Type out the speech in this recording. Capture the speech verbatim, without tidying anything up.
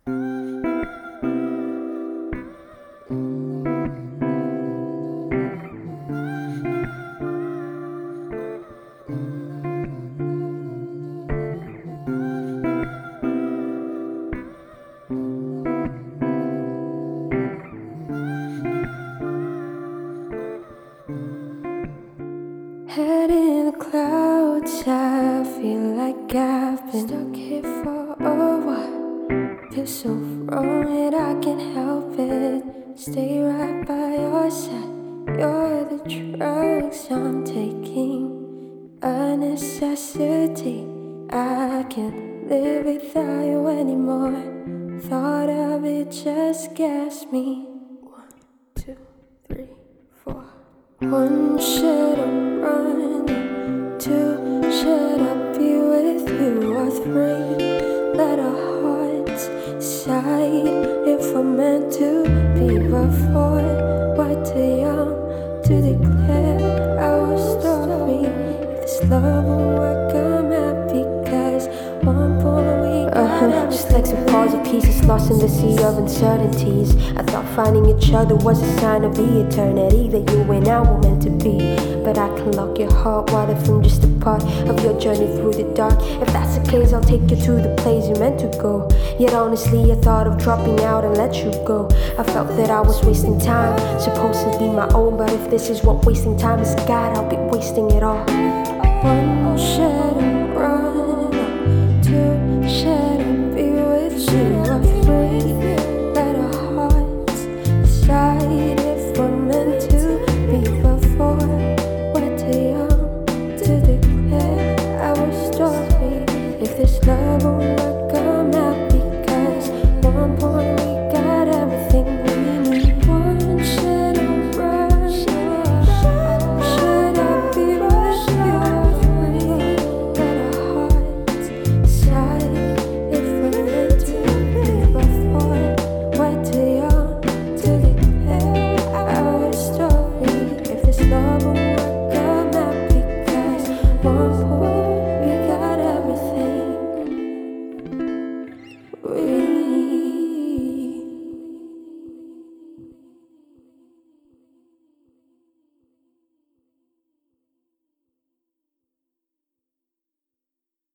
Head in the clouds, I feel like I've been stuck here for a while. Feel so wrong and I can't help it. Stay right by your side. You're the drugs I'm taking, a necessity. I can't live without you anymore. Thought of it just scares me. One, two, three, four. One, should I run? Two, should I be with you? Or three, let our hearts decide if we're meant to be. But four, we're too young to declare our story. If this love will work, I'm happy, cause one point we got uh-huh. Just like some puzzle pieces lost in the sea of uncertainties. I thought finding each other was a sign of the eternity that you and I were meant to be. But I can lock your heart wider from just a part of your journey through the dark. If that's the case, I'll take you to the place you're meant to go. Yet honestly, I thought of dropping out and let you go. I felt that I was wasting time, supposed to be my own. But if this is what wasting time is, God, I'll be wasting it all. One shot.